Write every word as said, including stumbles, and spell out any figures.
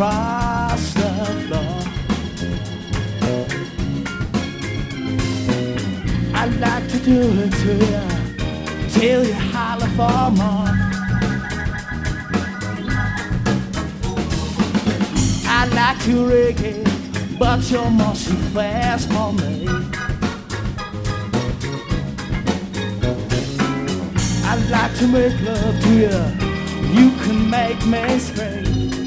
across the floor. I'd like to do it to you till you holler for more. I like to reggae, but you're much too fast for me. I'd like to make love to you, you can make me scream.